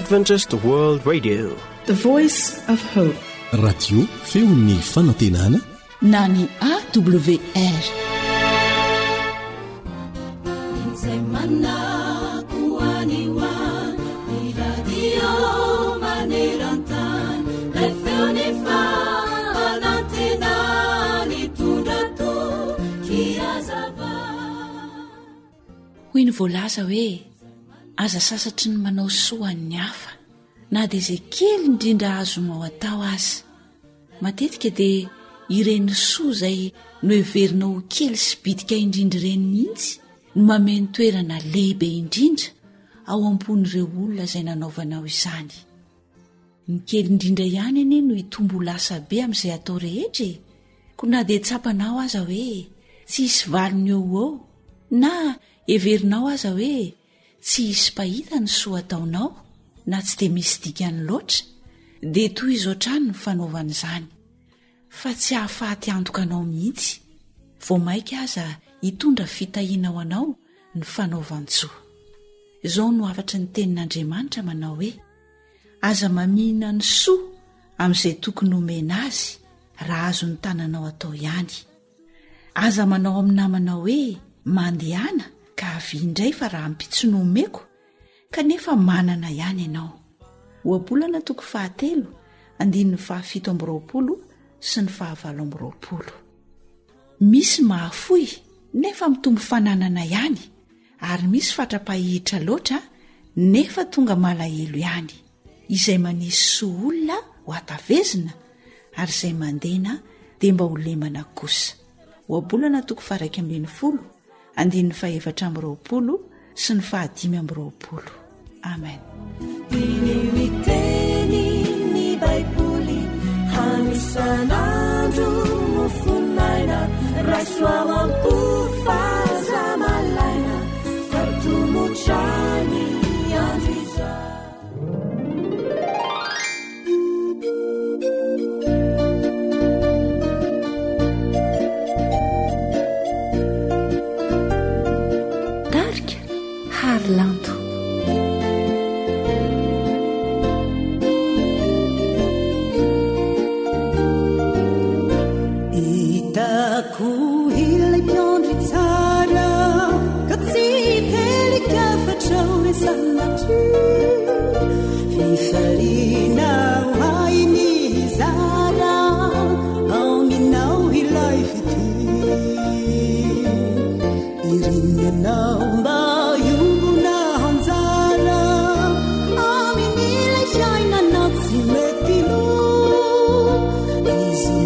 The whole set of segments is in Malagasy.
Adventist World Radio, the voice of hope. Radio feon'ny fanantenana na ny AWR. Hoy ny voalaza hoe aza sasatry ny manao soan'ny hafa na dia izay kely indrindra azonao atao azy. Matetika dia ireny soa izay no heverinao kely sy bitika indrindra ireny mihitsy no mameno toerana lehibe indrindra ao ampon'ireo olona izay nanaovanao izany. Ny kely indrindra ihany anie no hitombo lasa be amin'izay atao rehetra, ko na dia tsapanao aza hoe tsy hisy valony eo eo, na heverinao aza hoe tsy hisy pahita ny soa ataonao na tsy dia misy dikany loatra, dia toy izao trano ny fanaovan'izany, fa tsy hahafaty antokanao mihitsy. Vao maika aza hitondra fitahiana ho anao ny fanaovan-tsoa. Izao no afatra ny tenin'Andriamanitra manao hoe aza mamina ny soa amin'izay tokony omena azy raha azo ny tananao atao ihany. Aza manao amin'ny namanao hoe mandehana ka avy indray fa raha ampitso no omeko, kanefa manana ihany ianao. Oabolana toko 7, 17 sy ny 19. Misy mahafoy nefa mitombo fananana ihany, ary misy fatra-pahihitra loatra nefa tonga malahelo ihany. Izay manisy soa olona ho atavezina, ary izay mandena dia mba ho lemana kosa. Oabolana toko 12, 17 sy ny 19. Amen. Miteny ny Baiboly hamisanandro mofonaina raisoao ampofaza malaina fatomotrany andro izao. Tarika Harlanto. Fifarinao hainy zara aminao ilay fity, irinanao mba iombona anjara amin'ilay fiainanao tsy mety lo, izy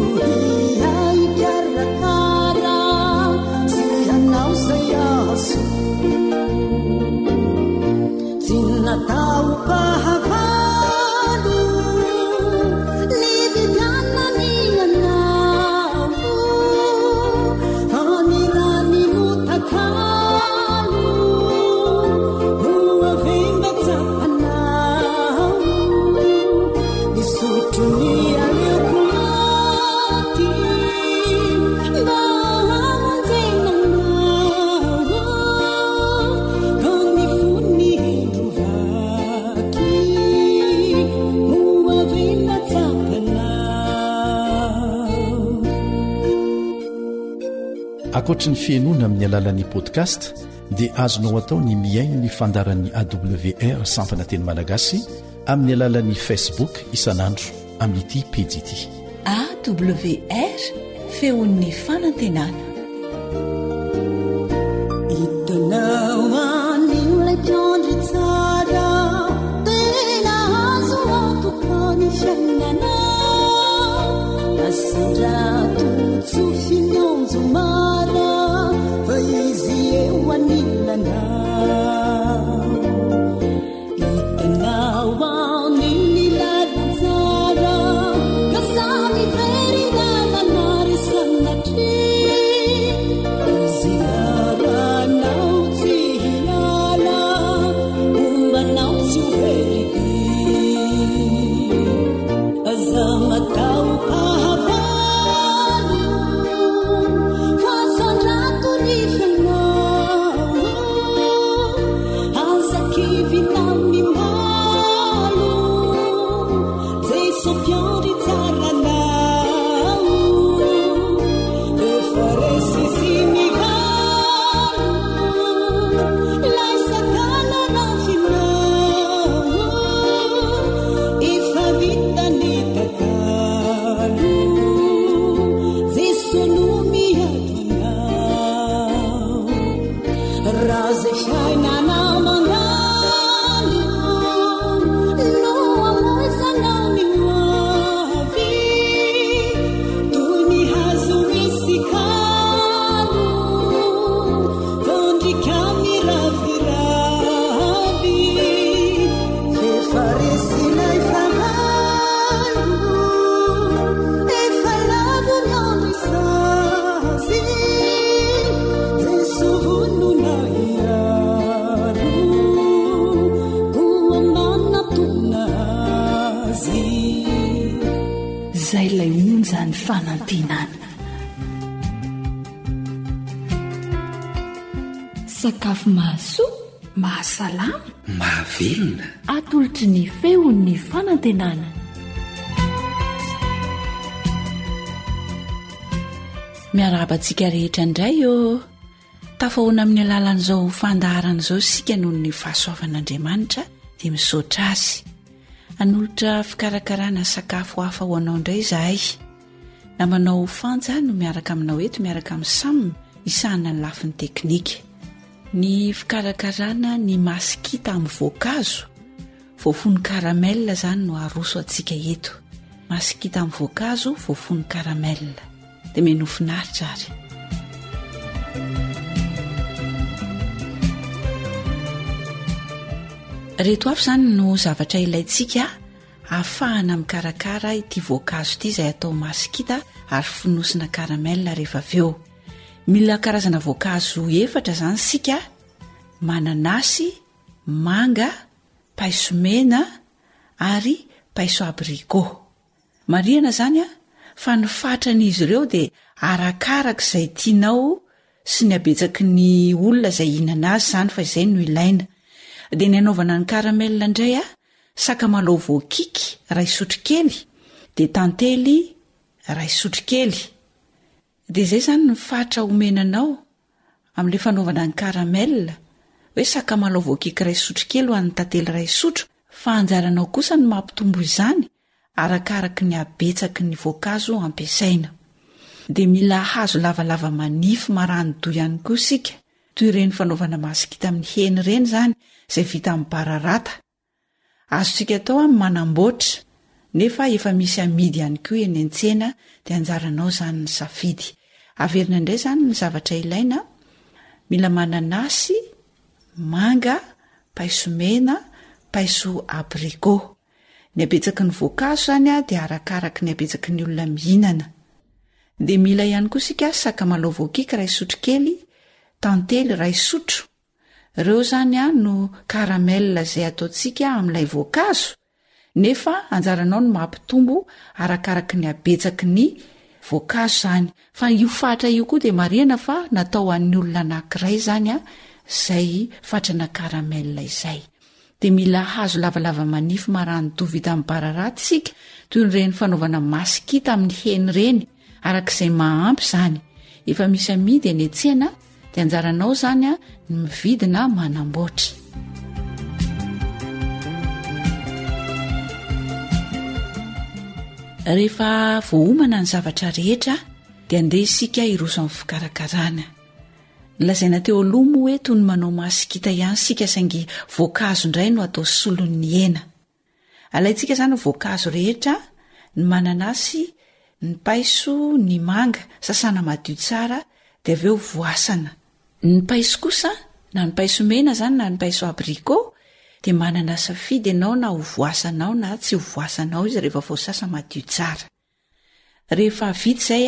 hiaikarakara sy anao zay azo tsy natao pahavalo ny vidianany anao anirany motakalo no avembatsapanao nisotrony aleoko maty mba akoatra ny fiainoana amin'ny alalan'ni podcast dia azonao atao ny miaino ny fandaran'ny AWR sampana teny malagasy amin'ny alalan'ni Facebook isanandro amin'ity pejy ity AWR feon'ny fanantenana. Itanao an'ilay mpandry tsara tena azo antokany fiainana asandrato tsofinonjo mara fa izy eo anilanao. Itanao an'iny lalantsara ka samy verindrananary sanatry izy aranao tsy hiala ombanao tsy hoherity aza matao pahavalo fa fanantenana. Sakafo mahasoa, mahasalama, mahavelona, atolotry ny feon'ny fanantenana. Miarabantsika rehetra indray eo. Tafahoana amin'ny alalan'izao fandaharan'izao sika noho ny fahasoavan'Andriamanitra dia misaotra azy. Hanolotra fikarakarana sakafo hafa ho anao indray izahay. Namanao fanja no miaraka aminao eto miaraka amin'ny Sam isahana ny lafin'ny teknika. Ny fikarakarana ny masikita amin'ny voankazo, voafony karamela zany no aroso antsika eto. Masikita amin'ny voankazo, voafony karamela. Dia meno finaritra ary. Reto avy zany no zavatra ilaintsika ahafahana mikarakara ity voankazo ity izay atao masikita ary fonosina karamela rehefa avy eo. Mila karazana voankazo 4 zany sika: mananasy, manga, paiso mena ary paiso abrikô. Marihana zany fa ny fatran'izy ireo dia arakaraka izay tianao sy ny abetsaky ny olona izay hihinana azy zany, fa izay no ilaina. Dia ny anaovana ny karamela indray sakamalaho voakiky 1 sotro kely, dia tantely 1 sotro kely. Dia izay zany ny fatra omenanao amin'ilay fanaovana ny karamela, hoe sakamalaho voakiky 1 sotro kely ho an'ny tantely 1 sotro. Fa anjaranao kosa ny mampitombo izany arakaraka ny abetsaky ny voankazo ampiasaina. Dia mila hazo lavalava manify maranidò ihany koa sika, toy ireny fanaovana masikita amin'ny hena ireny zany, izay vita amin'ny bararata. Azontsika atao amin'ny manamboatra, nefa efa misy amidy ihany koa eny an-tsena, dia anjaranao zany ny safidy. Averina indray zany ny zavatra ilaina: mila mananasy, manga, paiso mena, paiso abrikô. Ny abetsaky ny voankazo zany dia arakaraka ny abetsaky ny olona mihinana. Dia mila ihany koa sika sakamalaho voakiky 1 sotro kely, tantely 1 sotro. Ireo zany no karamela izay ataontsika amin'ilay voankazo, nefa anjaranao ny mampitombo arakaraka ny abetsaky ny voankazo zany. Fa io fatra io koa dia marihana fa natao an'ny olona anankiray zany izay fatrana karamela izay. Dia mila hazo lavalava manify maranidò vita amin'ny bararata sika, toy ireny fanaovana masikita amin'ny hena ireny, arak'izay mahampy zany. Efa misy amidy eny an-tsena, dia anjaranao zany ny mividina manamboatra. Rehefa voaomana ny zavatra rehetra dia andeha isika hiroso amin'ny fikarakarana. Lazaina teo aloha moa hoe toy ny manao masikita ihany sika, saingy voankazo indray no atao solon'ny hena. Alaintsika zany voankazo rehetra: ny mananasy, ny paiso, ny manga, sasana madio tsara, dia avy eo voasana. Ny paiso kosa, na ny paiso mena zany na ny paiso abrikô, dia manana safidy ianao na ho voasanao na tsy ho voasanao izy rehefa voasasa madio tsara. Rehefa vita izay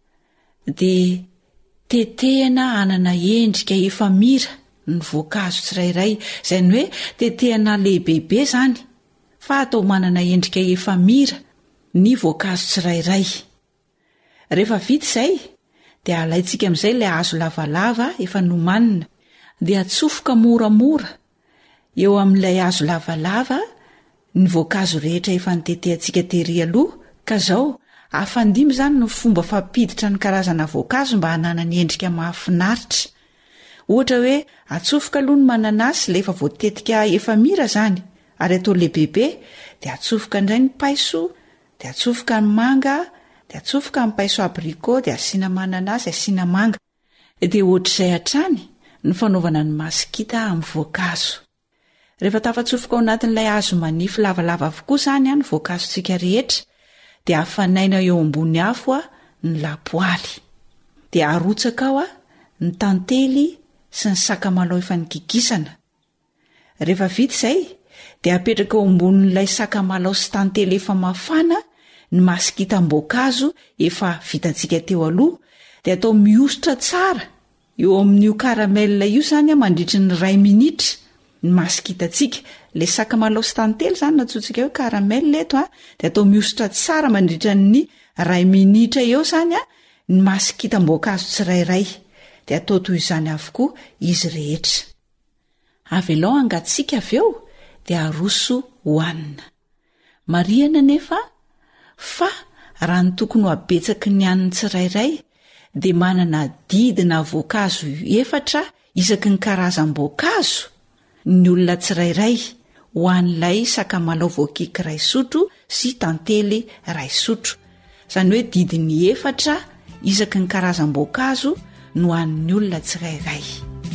dia tetehana hanana endrika efamira ny voankazo tsirairay, izay ny hoe tetehana lehibebe zany, fa atao manana endrika efamira ny voankazo tsirairay. Rehefa vita izay dia alaintsika amin'izay ilay hazo lavalava efa nomanina, dia atsofoka moramora eo amin'ilay hazo lavalava ny voankazo rehetra efa nitetehantsika tery aloha. Ka zao afandimy zany ny fomba fampiditra ny karazana voankazo mba hanana ny endrika mahafinaritra. Ohatra hoe atsofoka aloha ny mananasy ilay efa voatetika efamira zany, ary atao lehibebe, dia atsofoka indray ny paiso, dia atsofoka ny manga, dia atsofoka ny paiso abrikô, dia asiana mananasy, asiana manga. Dia ohatr'izay hatrany ny fanaovana ny masikita amin'ny voankazo. Rehefa tafatsofoka ao anatin'ilay hazo manify lavalava avokoa zany ny voankazontsika rehetra, dia afanaina eo ambony afo ny lapoaly, dia arotsaka ao ny tantely sy ny sakamalaho efa nikikisana. Rehefa vita izay dia apetraka eo ambonin'ilay sakamalaho sy tantely efa mafana ny masikita am-boankazo efa vitantsika teo aloha, dia atao mihosotra tsara eo amin'io karamela io zany mandritry ny 2 minitra ny masikitatsika. Le sakamalaho sy tantely zany natsotsika hoe karamela eto dia atao mihosotra tsara mandritra ny ray minitra eo zany a ny masikitam-boankazo tsirairay dia atao toy izany avokoa izy rehetra. Avy aloha angatsika avy eo dia aroso hohanina. Marihana nefa fa raha ny tokony ho abetsaky ny haniny tsirairay dia manana didina voankazo 4 isaky ny karazam-boankazo ny olona tsirairay ho an'ilay sakamalao voakiky 1 sotro sy tantely 1 sotro. Izany hoe didiny 4 isaky ny karazam-boankazo no an'ny olona tsirairay.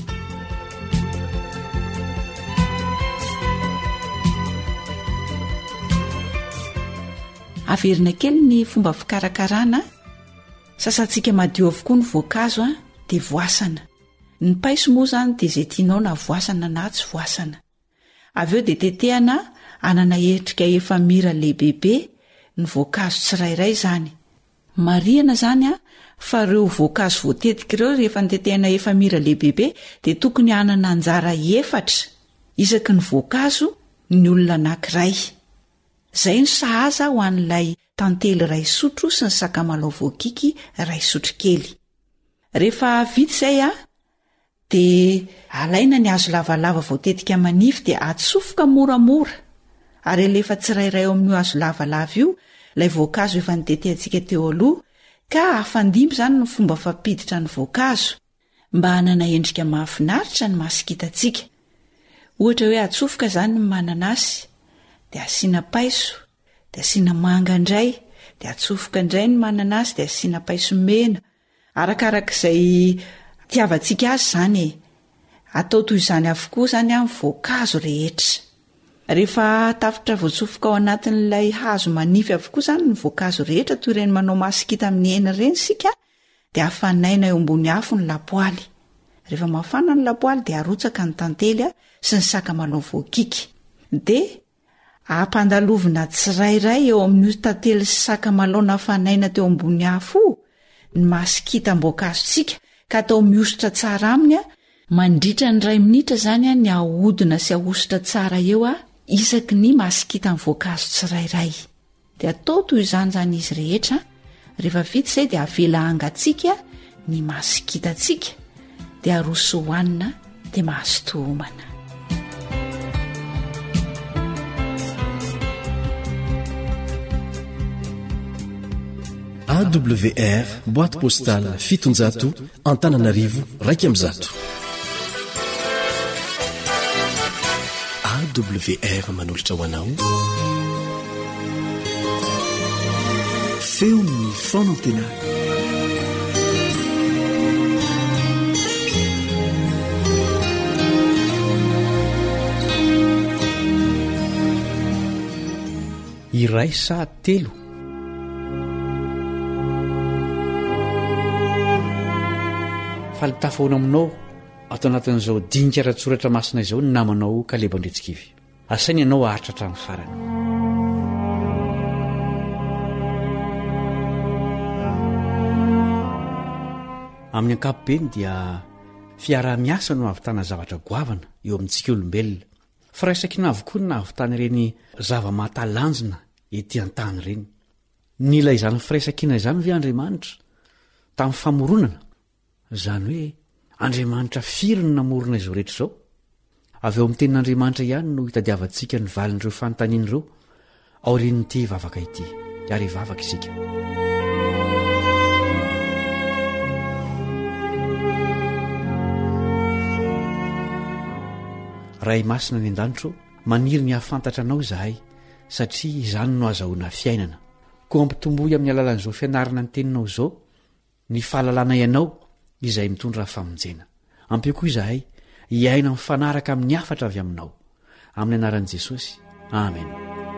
Averina kely ny fomba fikarakarana. Sasantsika madio avokoa ny voankazo dia voasana. Ny paiso moa zany dia izay tianao na voasana na tsy voasana. Avy eo dia tetehana anana endrika efamira lehibehibe ny voankazo tsirairay zany. Marihana zany fa ireo voankazo voatetika ireo rehefa nitetehana efamira lehibehibe dia tokony anana anjara 4 isaky ny voankazo ny olona anankiray. Izay no sahaza ho an'ilay tantely 1 sotro sy ny sakamalao voakiky 1 sotro kely. Rehefa vita izay dia alaina ny hazo lavalava voatetika manify dia atsofoka moramora. Ary alefa tsirairay eo amin'io hazo lavalava io ilay voankazo efa nitetehantsika teo aloha ka afandimby zany ny fomba fampiditra ny voankazo mba hanana endrika mahafinaritra ny masikitantsika. Ohatra hoe atsofoka zany ny mananasy dia asiana paiso, dia asiana manga indray, dia atsofoka indray ny mananasy dia asiana paiso mena. Arakarak'izay tiavantsika azy zany atao toy izany avokoa zany amin'ny voankazo rehetra. Rehefa tafitra voatsofoka ao anatin'ilay hazo manify avokoa zany ny voankazo rehetra toy ireny manao masikita amin'ny hena ireny sika dia afanaina eo ambony afo ny lapoaly. Rehefa mafana ny lapoaly dia arotsaka ny tantely sy ny sakamalao voakiky. Dia ampandalovina tsirairay eo amin'ny tantely sy sakamalao nafanaina teo ambony afo ny masikitam-boankazontsika ka atao mihosotra tsara aminy mandritra ny 2 minitra zany ny ahodina sy ahosotra tsara eo isaky ny masikita ny voankazo tsirairay. Dia atao toy izany zany izy rehetra. Rehefa vita izay dia avela hangatsika ny masikitantsika dia aroso hohanina dia mahazo tohomana. AWR boîte postale 700 Antananarivo 100. AWR manolotra ho anao feo ny fonantena. Iray sa telo falitafoana aminao atao anatin'izao dinika ratsoratra masina izao ny namanao Kalebo Andretsikivy. Asaina ianao aharitra hatramin'ny farany. Amin'ny ankapobeny dia fiara-miasa no ahavitana zavatra goavana eo amintsika olombelona. Firaisan-kina avokoa no nahavitana ireny zava-mahatalanjona ety an-tany ireny. Nila izany firaisan-kina izany ve Andriamanitra tamin'ny famoronana? Izany hoe Andriamanitra firy no namorona izao rehetra izao. Avy eo amin'ny tenin'Andriamanitra ihany no hitadiavantsika ny valin'ireo fanontaniana ireo aorian'ity vavaka ity. Ary vavaka isika. Ray masina ny an-danitro, maniry ny hahafantatra anao izahay satria izany no azahoana fiainana. Koa ampitomboy amin'ny alalan'izao fianarana ny teninao izao ny fahalalana ianao izay mitondra famonjena. Ampio koa izahay hiaina mifanaraka amin'ny hafatra avy aminao. Amin'ny anaran'i Jesosy. Amen.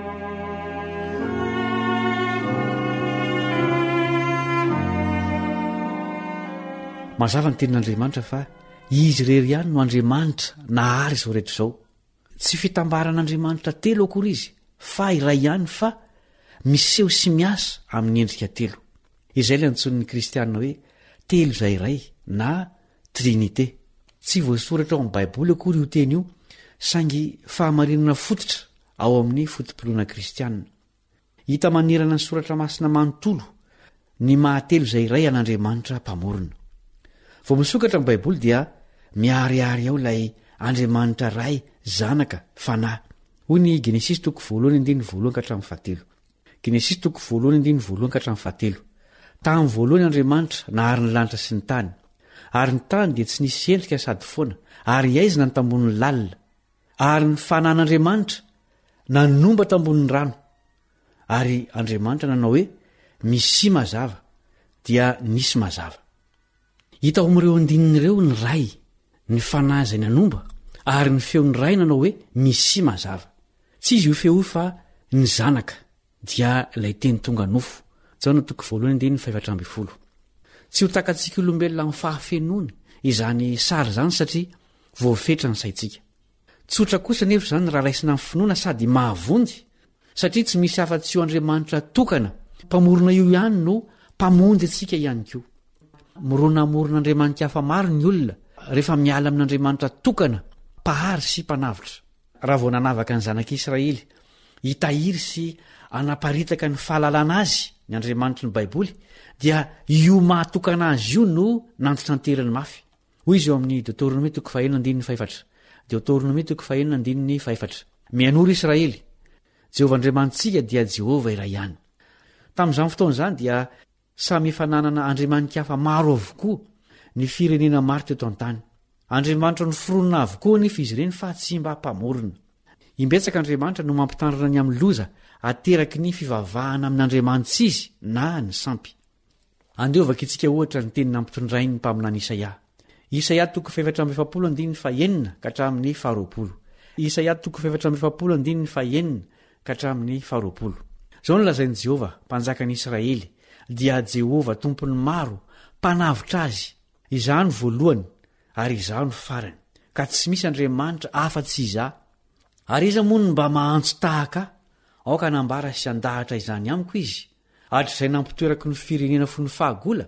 Mazava ny tenin'Andriamanitra fa izy irery ihany no Andriamanitra nahary izao rehetra izao. Tsy fitambaran'Andriamanitra telo akory izy, fa iray ihany fa miseho sy miasa amin'ny endrika telo. Izay ilay antson'ny kristianina hoe telo izay iray na trinité. Tsy voasoratra ao amin'ny Baiboly akory io teny io, saingy fahamarinana fototra ao amin'ny fotom-pinoana kristianina. Hita manerana ny soratra masina manontolo ny mahatelo izay iray an'andriamanitra mpamorona vo misokatra amin'ny baiboly dia miariary ao ilay andriamanitra ray zanaka fanahy hoy ny genesis 1:1-7 tamin'ny voalohany andriamanitra nahary ny lanitra sy ny tany ary ny tany dia tsy nisy endrika sady foana ary aizina ny tambon'ny lalina ary ny fanan'andriamanitra nanomba tambon'ny rano ary andriamanitra nanao hoe misy mazava dia nisy mazava. Hita ao amin'ireo andinin'ireo ny ray ny fanahy izay nanomba ary ny feon'ny ray nanao hoe misy mazava. Tsy izy io feo fa ny zanaka dia ilay teny tonga nofo. Tsy ho takatsika olombelona amin'ny fahafenony izany sary izany satria voafetra ny saitsika. Tsotra kosa nefa izany raha raisina amin'ny finoana sady mahavonjy satria tsy misy afa-tsy io andriamanitra tokana mpamorona io ihany no mpamonjy atsika ihany koa. Moronamorona hafa maro ny olona rehefa miala amin'andriamanitra tokana mpahary sy mpanavitra. Raha vao nanavaka ny zanak'Israely hitahiry sy anaparitaka ny fahalalana azy ny andriamanitra ny baiboly dia io mahatokana azy io no nantotanterany mafy. Hoy izy eo amin'ny Deutéronome 4:4 mianoro Israely Jehovah andriamantsika dia Jehovah iray ihany. Tamin'izany fotoana izany dia samy efa nanana andriamanitra hafa maro avokoa ny firenena maro teto an-tany. Andriamanitra ny foronina avokoa nefa izy ireny fa tsy mba mpamorona. Imbetsaka andriamanitra no mampitandrina ny amin'ny loza ateraky ny fivavahana amin'andriamanitra izy na ny sampy. Andeovaka itsika ohatra ny teny nampitondrainy ny mpaminany Isaia. Isaia 4:7-8. Zao no lazain'i Jehovah mpanjakan'i Israely dia Jehovah tompony maro mpanavitra azy. Izany voalohany ary izany farany ka tsy misy andriamanitra afa-tsy izaho. Ary iza moa no mba mahantso tahaka aoka nambara sy andahatra izany amiko izy hatr'izay nampitoerako ny firenena fo ny fahagola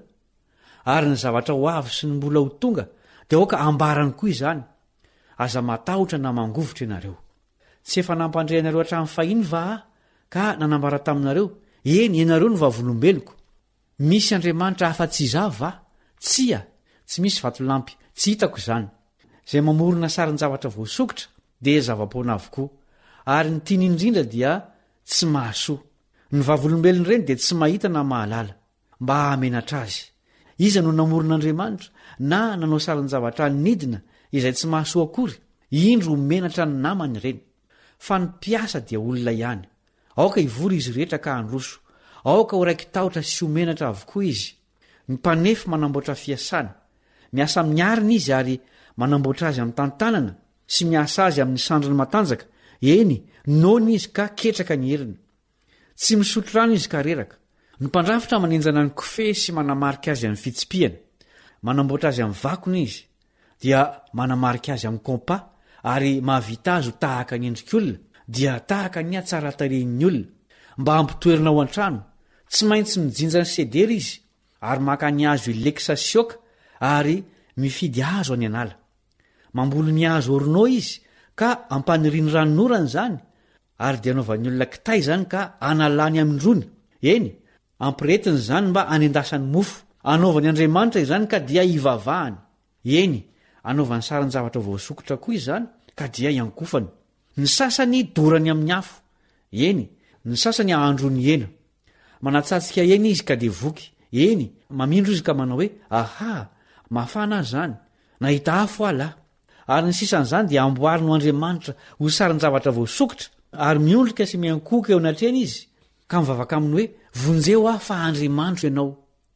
ary ny zavatra ho avy sy ny mbola ho tonga dia aoka ambarany koa izany aza matahotra na mangovotra ianareo. Tsy efa nampandray anareo hatramin'ny fahiny va ka nanambara taminareo eny ianareo no vavolombeloko misy andriamanitra afa-tsy izaho va? Tsia, tsy misy vatolampy tsy hitako izany. Izay mamorona sarin-javatra voasokotra dia zava-poana avokoa ary ny tiany indrindra dia tsy mahasoa. Ny vavolombelony ireny dia tsy mahita na mahalala mba hamenatra azy. Iza no namoron'andriamanitra na nanao sarin-javatra nidina izay tsy mahasoa akory indro menatra ny namany ireny. Fa ny mpiasa dia olona ihany. Aoka ivory izy rehetra ka handroso, aoka ho raiky tahotra sy homenatra avokoa izy. Ny mpanefa manamboatra fiasana, miasa amin'ny arina izy ary manamboatra azy amin'ny tantanana sy miasa azy amin'ny sandriny matanjaka. Eny, nona izy ka ketraka ny heriny. Tsy misotro rano izy ka reraka. Ny mpandrafitra manenjana ny kofehy sy manamarika azy amin'ny fitsimpiana. Manamboatra azy amin'ny vakona izy, dia manamarika azy amin'ny kompa ary mahavita azy ho tahaka ny endrik'olona, dia tahaka ny atsara tarehin'ny olona. Mba hampitoerina ao an-trano, tsy maintsy mijinja ny sedera izy ary maka ny azo ileksa sioka ary mifidy azo any anala. Mamboly ny azo orinao izy ka ampaniriany ranonorany izany ary dia anaovan'ny olona kitay izany ka analany amindrony. Eny, ampiretiny izany mba anendasany mofo. Anaovan'ny Andriamanitra izany ka dia ivavahany. Eny, anaovan'ny sarin-javatra voasokotra koa izany ka dia iankofany. Ny sasany dorany amin'ny afo. Eny, ny sasany ahandrony hena. Manatsatsika hena izy ka dia voky. Eny, mamindro izy ka manao hoe aha, mafana azy zany, nahita afo ala. Ary ny sisan'izany dia amboary no Andriamanitra ho sarin-javatra voasokotra ary miondrika sy miankoka eo anatreny izy ka mivavaka aminy hoe vonjeo aho fa Andriamanitra ianao.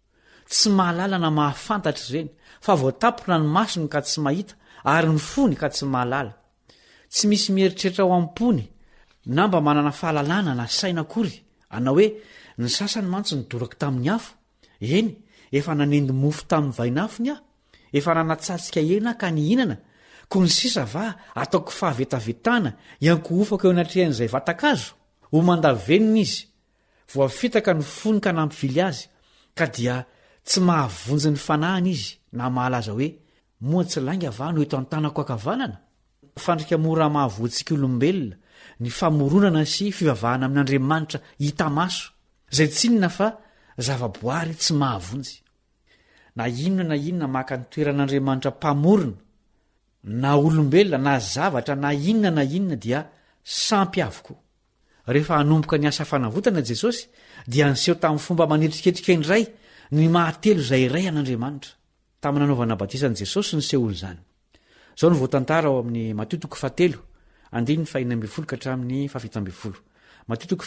Tsy mahalala na mahafantatra ireny fa voatapona ny masony ka tsy mahita ary ny fony ka tsy mahalala. Tsy misy mieritreritra ao am-pony na mba manana fahalalana na saina akory ana hoe ny sasany mantsy nidorako tamin'ny afo. Eny, efa nanendy mofo tamin'ny vainafony aho, efa nanatsatsika hena ka nihinana, ko ny sisa va ataoko fahavetavetana iankohofako eo anatrehan'izay vatakazo. Ho mandavenina izy, voafitaka ny fony ka nampivily azy, ka dia tsy mahavonjy ny fanahiny izy na mahalaza hoe moa tsy lainga va no eto an-tanako akavanana. Fandrika mora mahavoantsika olombelona ny famoronana sy fivavahana amin'Andriamanitra hita maso, izay tsinona fa zavaboary tsy mahavonjy. Na inona maka ny toeran'Andriamanitra mpamorona na olombelona na zavatra na inona dia sampy avokoa. Rehefa hanomboka ny asa fanavotana Jesosy dia niseho tamin'ny fomba manetriketrika indray ny mahatelo izay iray an'Andriamanitra. Tamin'ny nanaovana batisan'i Jesosy niseho izany. Zao ny voatantara ao amin'ny Mateo 7:5-12 ka hatramin'ny 17. Mateo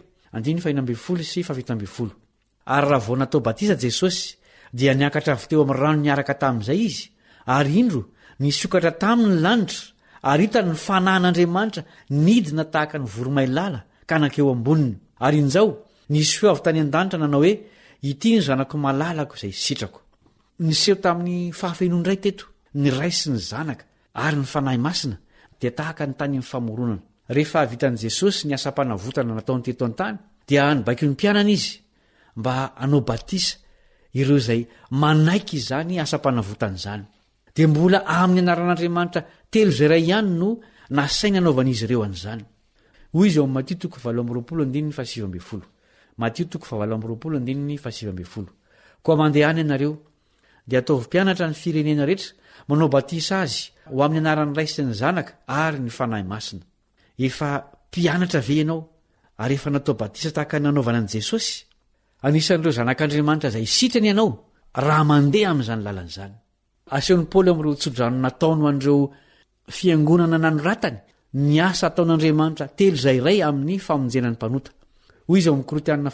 7:5-12. Ary raha vao natao batisa Jesosy dia niakatra avy teo amin'ny rano niaraka tamin'izay izy, ary indro nisokatra taminy ny lanitra, ary hitany ny fanahin'Andriamanitra nidina tahaka ny voromailala ka nankeo amboniny. Ary injao nisy feo avy tany an-danitra nanao hoe, ity ny zanako malalako izay sitrako. Niseho tamin'ny fahafenoana indray teto ny ray sy ny zanaka ary ny fanahy masina dia tahaka ny tany amin'ny famoronana. Rehefa vitan'i Jesosy ny asa-panavotana nataony teto an-tany dia nibaiky ny mpianana izy mba hanao batisa ireo izay manaiky izany asa-panavotana izany. Dia mbola amin'ny anaran'Andriamanitra telo izay iray ihany no nasainy anaovan'izy ireo an'izany. Hoy izy ao amin'ny Mateo 7:7. Mateo 7:7. Koa mandehany ianareo dia ataovy mpianatra ny firenena rehetra, manao batisa azy ho amin'ny anaran'ny Ray sy ny Zanaka ary ny fanahy masina. Efa mpianatra ve ianao ary efa natao batisa tahaka ny nanaovana an'i Jesosy? Anisan'ireo zanak'Andriamanitra izay sitrany ianao raha mandeha amin'izany lalan'izany. Asehon'i Paoly amin'ireo tsodrano nataony ho an'ireo fiangonana nanoratany ny asa ataon'Andriamanitra telo izay iray amin'ny famonjenany mpanota. Hoy izy ao amin'ny Korinthiana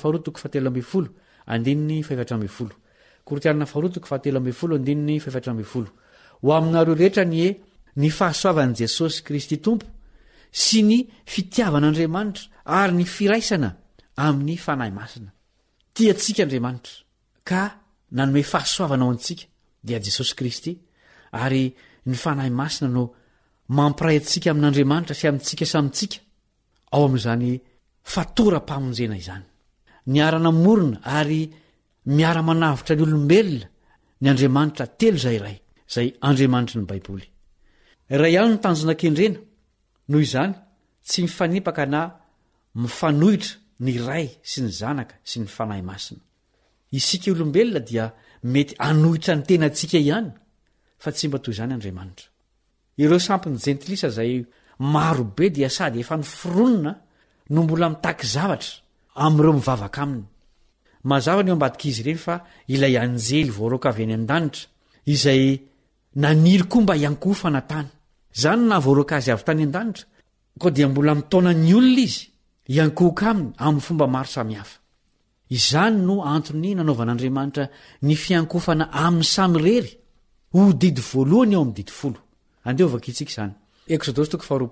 4:17-17. Korinthiana 4:17-17. Ho aminareo rehetra ny fahasoavan'i Jesosy Kristy Tompo sy ny fitiavan'Andriamanitra ary ny firaisana amin'ny fanahy masina. Tiantsika Andriamanitra ka nanome fahasoavana ao antsika dia Jesosy Kristy, ary ny fanahy masina no mampiray antsika amin'Andriamanitra sy amintsika samintsika ao amin'izany fatoram-pamonjena izany. Niarana morona ary miara manavitra ny olombelona ny Andriamanitra telo izay iray, izay Andriamanitra ny Baiboly. Iray ihany ny tanjona kendrena, noho izany tsy mifanipaka na mifanohitra ny Ray sy ny Zanaka sy ny fanahy masina. Isika olombelona dia mety anohitra ny tena antsika ihany, fa tsy mba toy izany Andriamanitra. Ireo sampiny jentilisa izay marobe dia sady efa niforonona no mbola mitaky zavatra amin'ireo mivavaka aminy. Mazava ny eo ambadika izy ireny fa ilay anjely voaroka avy any an-danitra izay naniry koa mba hiankoho fanatany. Zany na voaroka azy avy tany an-danitra, koa dia mbola mitaona ny olona izy hiankohoka aminy amin'ny fomba maro samihafa. Izany no antony nanaovan'Andriamanitra ny fiankofana amin'ny samy rery ho didy voalohany eo amin'ny didy 10. Andeo vakitsika izany. Exodosy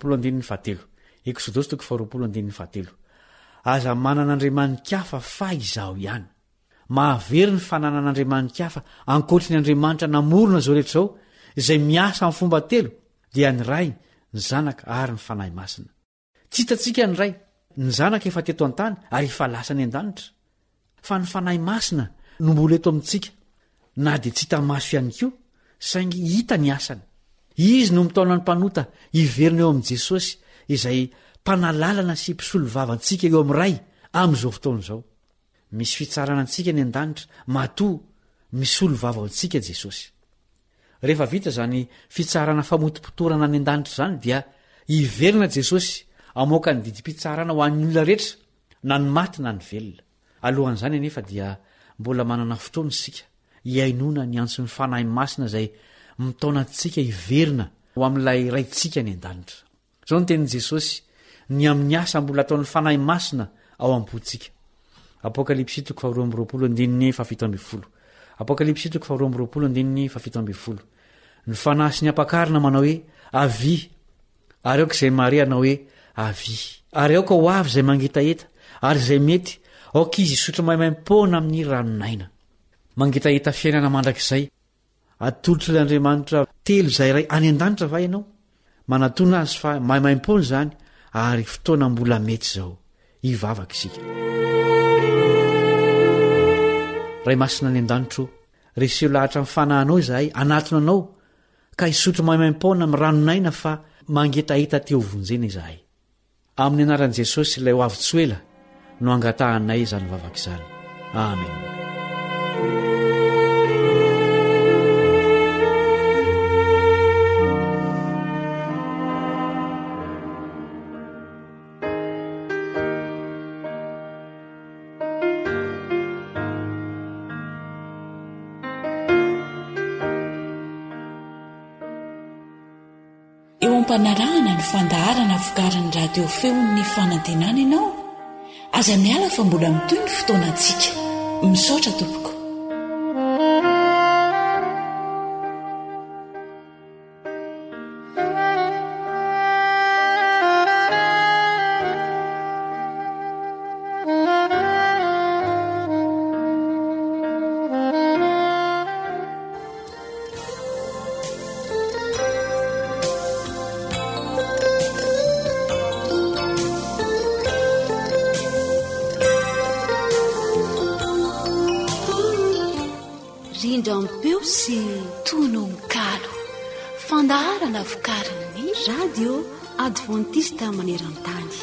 20:17. Aza manan'Andriamanikafa fa izaho ihany. Mahavery ny fananan'Andriamanikafa ankoatry ny Andriamanitra namorona zao rehetra zao, izay miasa amin'ny fomba telo, dia ny Ray, ny Zanaka ary ny fanahy masina. Tsy hitantsika ny Ray, ny Zanaka efa teto an-tany ary efa lasa ny an-danitra, fa ny fanahy masina no mbola eto amintsika, na dia tsy hita maso ihany koa, saingy hita ny asany. Izy no mitaona ny mpanota hiverina eo amin'i Jesosy izay mpanalalana sy mpisolo vavantsika eo amin'ny Ray amin'izao fotoana izao. Misy fitsarana antsika ny an-danitra, matoa misolo vava antsika Jesosy. Rehefa vita zany fitsarana famotim-pitorana ny an-danitra zany dia hiverina Jesosy amoaka ny didi-pitsarana ho an'ny olona rehetra, na ny maty na ny velona. Alohan'izany anefa dia mbola manana fotoana isika hiainona ny antson'ny fanahy masina izay mitaona antsika hiverina ho amin'ilay raintsika ny an-danitra. Zao ny tenin'i Jesosy, ny amin'ny asa mbola ataon'ny fanahy masina ao am-pontsika. Apokalipsy 2:17. Apokalipsy 2:17. Ny fanahy sy ny ampakarina manao hoe avy, ary aoka izay mare anao hoe avy, ary aoka ho avy izay mangetaeta, ary izay mety aoka izy isotro maimaim-poana amin'ny ranonaina. Mangetaeta fiainana mandrakizay, atolotry l'Andriamanitra telo izay iray any an-danitra va ianao? Manatona azy fa maimaim-poana izany, ary fotoana mbola mety izao hivavaka isika. Ray masina ny an-danitro, reseo lahatra amin'ny fanahinao izahay, anatona anao ka hisotro maimaim-poana amin'ny ranonaina fa mangetaeta teo vonjena izahay. Amin'ny anaran'i Jesosy ilay ho avy tsoela no angatahanay izany vavaka izany. amen. eo ampanarahana ny fandaharana vokarin'ny radio feon'ny fanantenana ianao aza miala fa mbola mitoy ny fotoanantsika misaotra tompoko. rindrampeo sy tononkalo fandaharana vokarin'ny radio adventiste maneran-tany.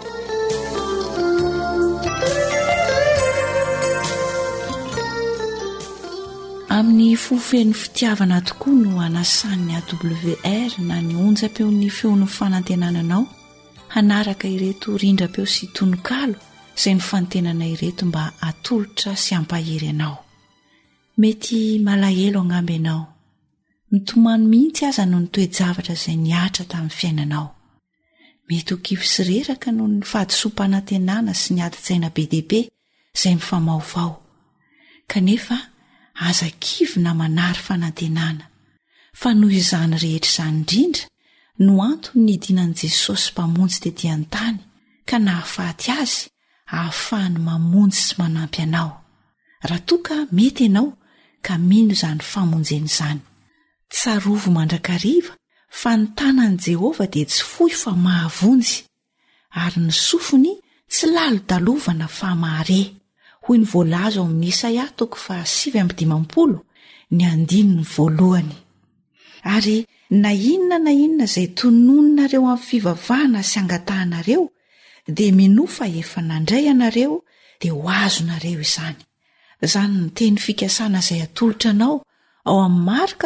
amin'ny fofeny fitiavana tokoa no anasan'ny awr na ny onjam-peon'ny feon'ny fanantenananao hanaraka ireto rindram-peo sy tononkalo izay ny fantenana ireto mba atolotra sy ampahery anao. Mety malahelo angamby ianao, mitomany mihitsy aza no ny toe-javatra izay niatra tamin'ny fiainanao. Mety ho kivy sy reraka no ny fahadisom-panantenana sy ny adi-tsaina be dehibe izay mifamaovao. Kanefa aza kivy na manary fanantenana, fa noho izany rehetra izany indrindra no antony nidinan'i Jesosy mpamonjy tetỳ an-tany ka nahafaty azy ahafahany mamonjy sy manampy anao. Raha toa ka mety ianao ka mino izany famonjeny izany. Tsarovo mandrakariva fa ny tanan'i Jehovah dia tsy fohy fa mahavonjy, ary ny sofiny tsy lalo dalovana fa mahare. Hoy ny voalaza ao amin'ny Isaia 7:15 ny 1. Ary na inona izay tonononareo amin'ny fivavahana sy angatahanareo dia minofa efa nandray anareo dia ho azonareo izany. Izany ny teny fikasana izay atolotra anao ao amin'ny Marka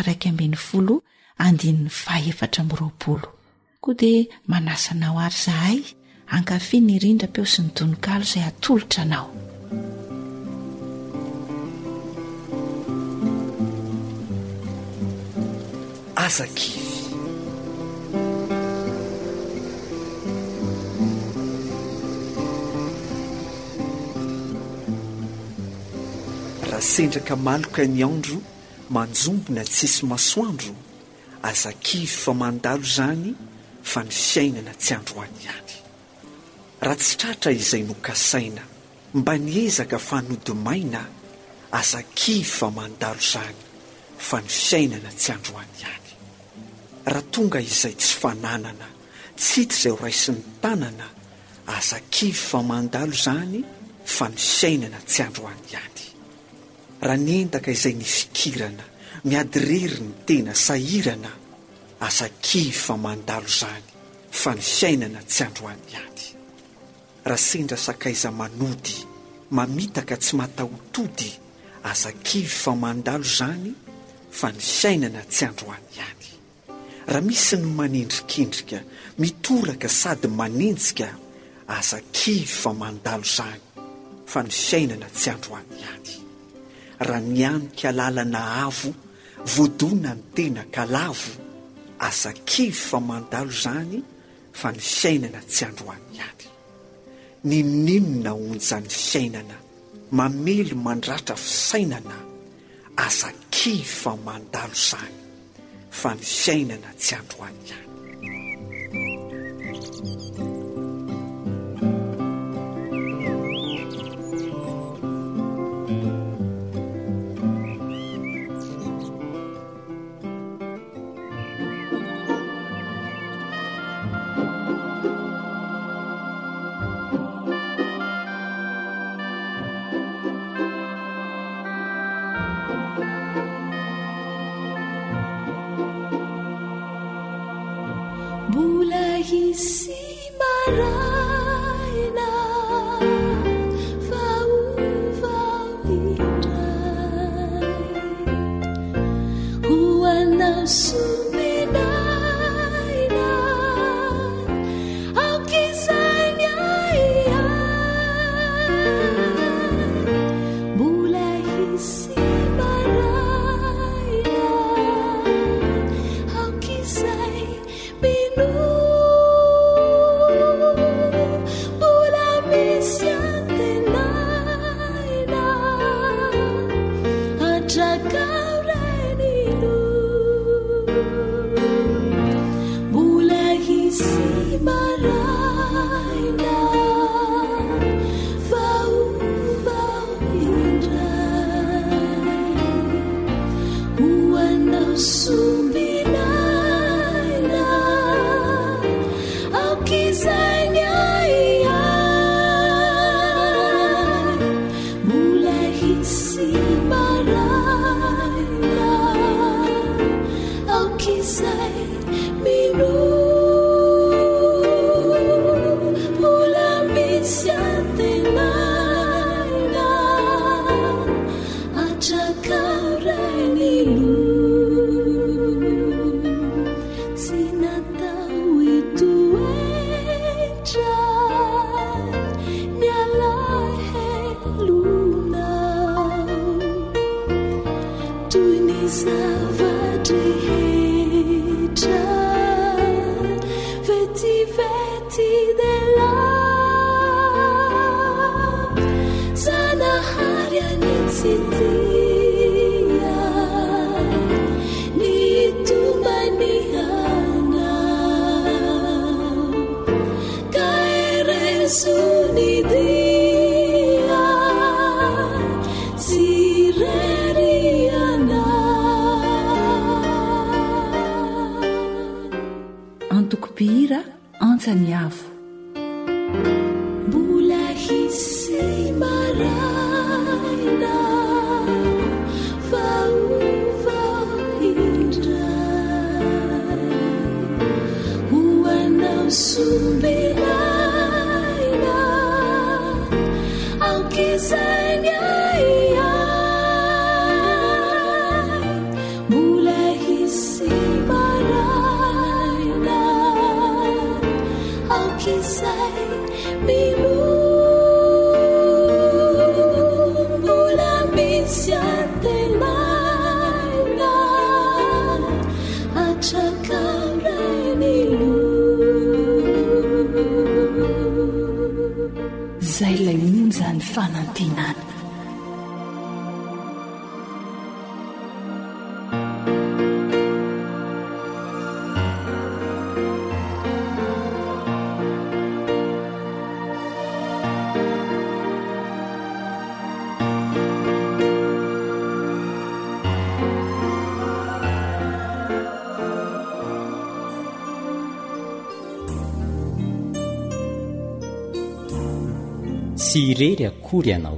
2:4-20. Koa dia manasanao ary zahay ankafy ny rindram-peo sy ny tononkalo izay atolotra anao. Azakivy raha sendraka maloka ny andro manjombona tsisy masoandro, azakivy fa mandalo zany fa ny fiainana tsy androany ihany. Raha tsy tratra izay nokasaina mba niezaka fa nodimaina, azakivy fa mandalo zany fa ny fiainana tsy androany ihany. Raha tonga izay tsy fananana, tsy hita izay ho raisin'ny tanana, azakivy fa mandalo zany fa ny fiainana tsy androany ihany. Raha niendaka izay nifikirana, miadirery ny tena sahirana, azakivy fa mandalo zany fa ny fiainana tsy androany ihany. Raha sendra sakaiza manody, mamitaka tsy matahotody, azakivy fa mandalo zany fa ny fiainana tsy androany ihany. Raha misy ny manendrikendrika, mitoraka sady manenjika, azakivy fa mandalo zany fa ny fiainana tsy androany ihany. Raha nianika lalana avo, voadona ny tena kalavo, azakivy fa mandalo zany fa ny fiainana tsy androany ihany. Ninonina onjany fiainana, mamelo mandratra fisainana, azakivy fa mandalo zany fa ny fiainana tsy androany ihany. Isi maraina fa uva antokopihira antsany avo mbola hisy maraina vaovahindray ho anao sombelaina aokizany aiay mbola hisy maraina aokizay milo mbola misy antelaina atrakaranilo zay lay monjany fanantenana tsy irery akory ianao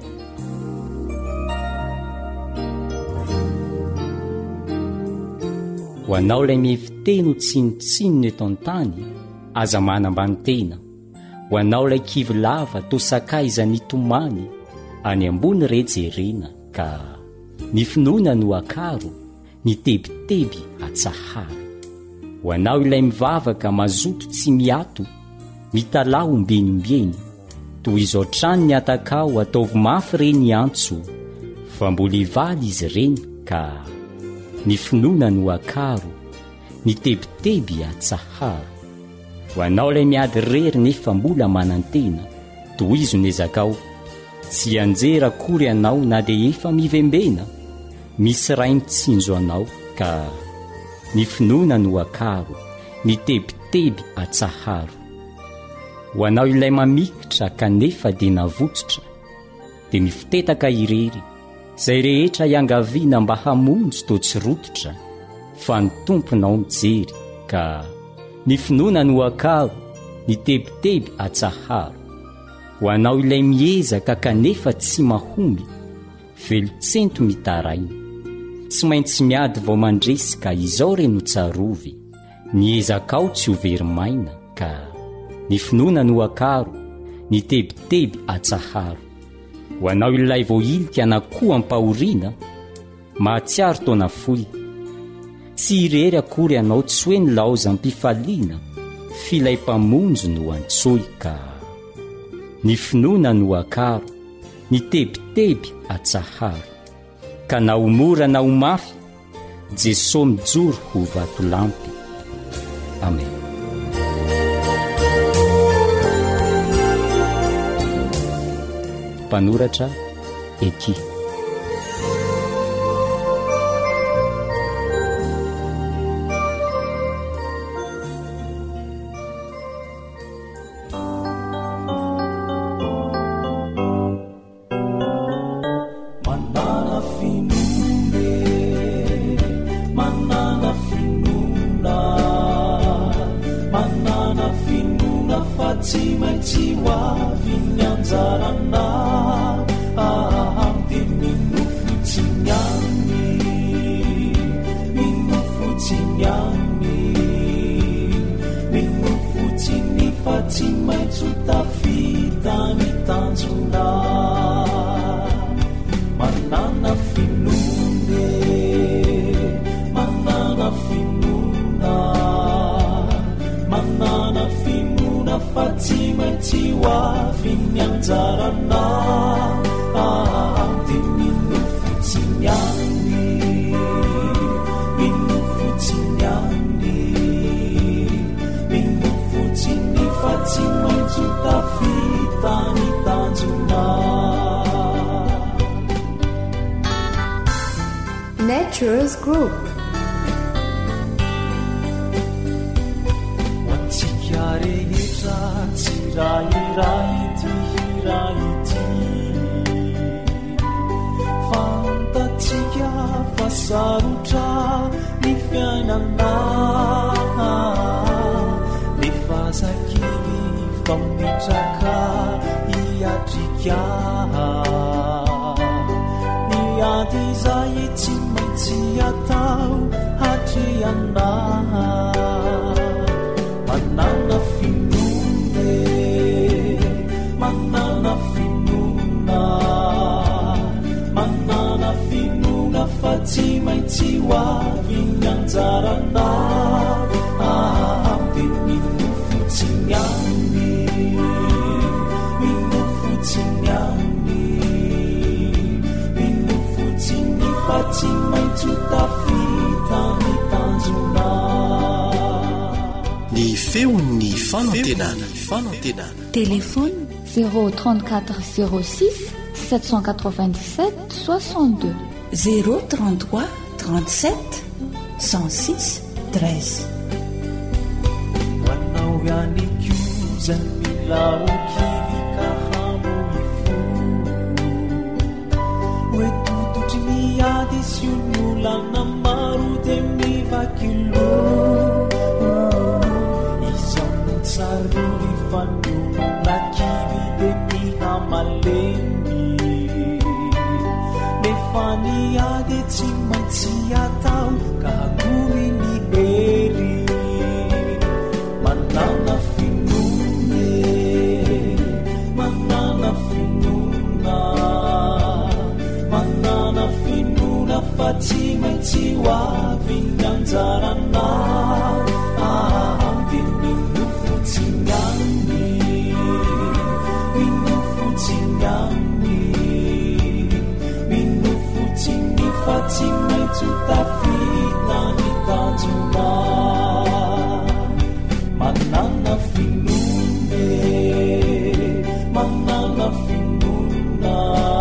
ho anao ilay miheviteno tsinotsinony eto an-tany aza manambany tena ho anao ilay kivilava to sakay izany tomany any ambony rejerena ka ny finoana no akaro ny tebiteby atsaharo ho anao ilay mivavaka mazoto tsy miato mitalao ombenimbieny toy izao trano ny atakao ataovy mafy reny antso fa mbola ivaly izy reny ka ny finoana no akaro ny tebiteby atsaharo ho anao ilay miady rery nefa mbola manantena toy izo nezakao tsy anjera akory ianao na dia efa mivembena misy ray mitsinjo anao ka ny finoana no akaro ny tebiteby atsaharo ho anao ilay mamikitra kanefa dia navototra dia mifitetaka irery izay rehetra iangaviana mba hamonjy to tsy rototra fa ny tomponao mijery ka ny finoana no akaro ny tebiteby atsaharo ho anao ilay miezaka kanefa tsy mahomby velotsento mitaraina tsy maintsy miady vao mandresy ka izao reno tsarovy niezakao tsy ho verimaina ka ny finoana no akaro ny tebiteby atsaharo ho anao ilay vao ilika na koa ampahoriana mahatsiaro taona foy tsy irery akory ianao tsy hoe ny laozam-pifaliana filay-mpamonjo no antsoy ka ny finoana no akaro ny tebiteby atsaharo ka na ho mora na ho mafy Jesosy mijoro ho vatolampy. Amen. Mpanoratra Eky. Nature's Group. Watsika rehetra tsirairay ity hiray ity fantatsika fa sarotra ny fiainana nefa zakiny fametraka hiatrika ny ady izay tsy maintsy atao hatreana manana finone manana finona manana finona fa tsy maintsy hoavy ny anjarana de mino fotsiny any mino fotsiny any mino fotsiny fa tsy maintsy tafita ny tanjona. Ny feon'ny fanantenana. Téléphone 034 06 797 62 033 37 106 13. Wanao yani kiuza milao kivika hamuni fu wetutu chini adi siunula na maru de mi vakilu isamu tsaruri fanu la kivi de mi hamaleni nefani adi chimaitsi atau kahagumi ni heri manana finune manana finuna manana finuna fa tsy maintsy hoavy ny anjarana de mino fotsiny any mino fotsiny any mino fotsiny fa tsy maintsy tafita ny tanjona manana finune manana finuna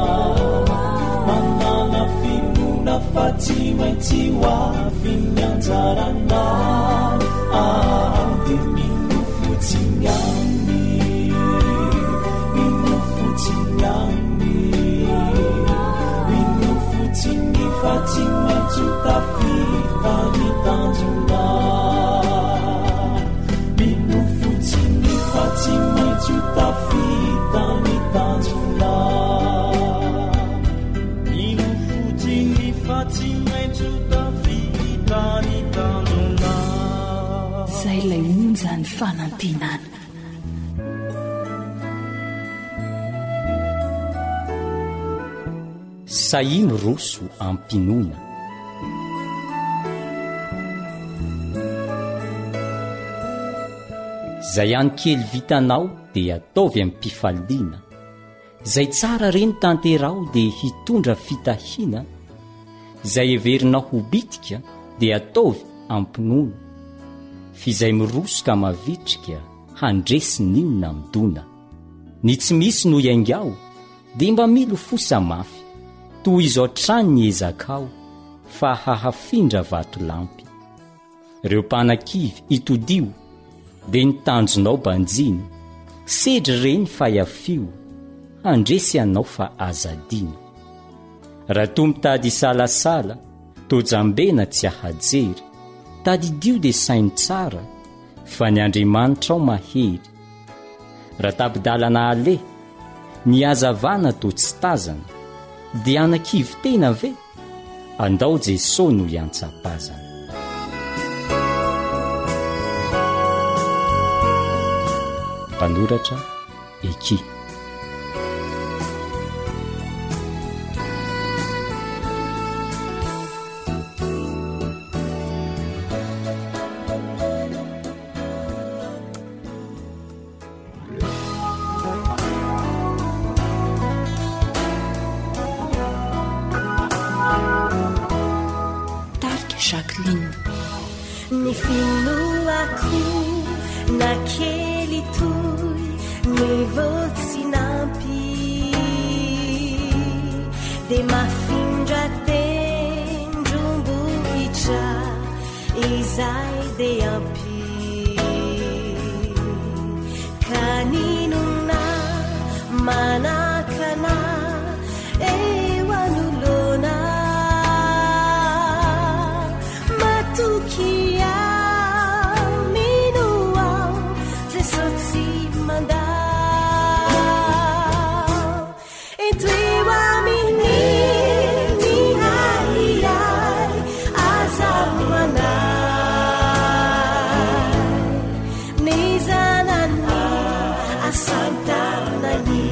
manana finuna fa tsy maintsy hoavy ny anjarana de mino fotsiny any mino fotsiny any mino fotsiny fa tsy maintsy tafita ny tanjona mino fotsiny fa tsy maintsy tafita ny tanjona mino fotsiny fa tsy maintsy tafita ny tanjona. Zay lay onja ny fanantenana. Sahino roso ampinoina izay ihany kely vitanao dia ataovy amin'ny mpifaliana, izay tsara reny tanterao dia hitondra fitahiana, izay heverinao ho bitika dia ataovy ampinono, fizay mirosoka mavitrika handresy ninona midona. Ny tsy misy no iaingao dia mba milo fosa mafy, toy izao trany ny ezakao fa hahafindra vato lampy. Ireo mpanan-kivy itodio dia nitanjonao banjiny, sedry reny fa iafio handresy anao fa azadino. Raha toa mitady salasala tojambena tsy ahajery, tadidio dia sainy tsara fa ny Andriamanitra ao mahery. Raha tapidalana ale ny hazavana to tsy tazana, dia anan-kivy tena ve? Andao Jesosy no iantsapazana. Mpanoratra Eky. Ny finoako na kely toy ny votsinampy de mafindra tendrombohitra izay de ampy kaninona manakana eo anolona matokia mino ao Jesosy tsy manda etoeo aminy ny haliay azamanay ny zanany asantanany